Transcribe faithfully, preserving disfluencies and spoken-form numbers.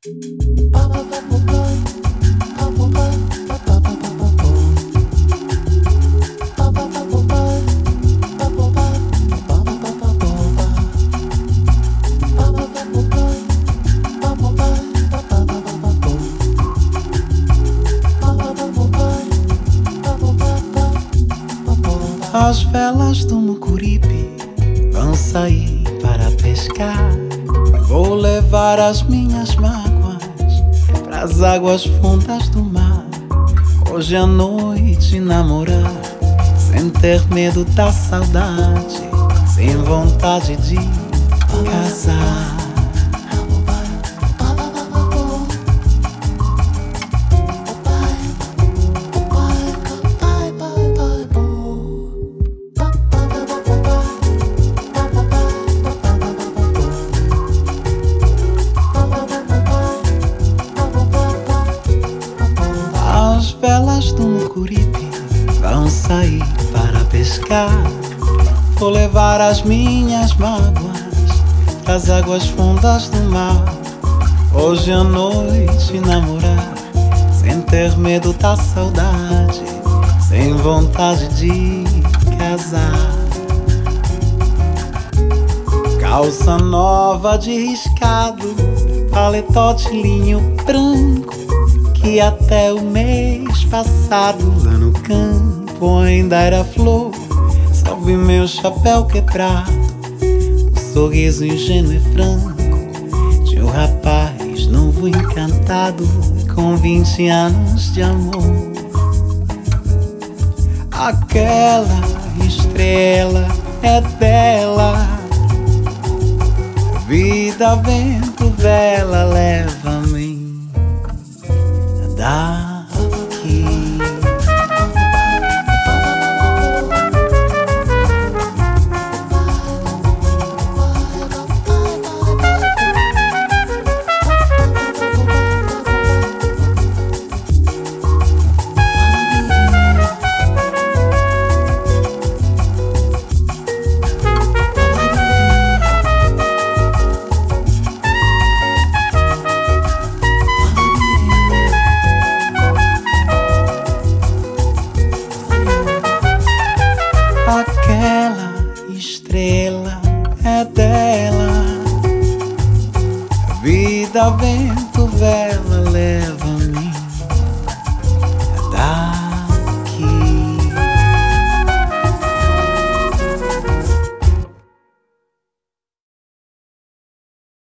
As velas do Mucuripe vão sair para pescar. Vou levar as minhas mágoas pras águas fundas do mar. Hoje à noite namorar, sem ter medo da saudade, sem vontade de casar. As velas do Mucuripe vão sair para pescar. Vou levar as minhas mágoas pras águas fundas do mar. Hoje à noite namorar, sem ter medo da saudade, sem vontade de casar. Calça nova de riscado, paletó de linho branco, que até o mês passado lá no campo ainda era flor. Salve meu chapéu quebrado, o sorriso ingênuo e franco de um rapaz novo encantado com vinte anos de amor. Aquela estrela é dela, vida, vento, vela, leva-me daqui. Aquela estrela é dela, vida, vento, vela, leva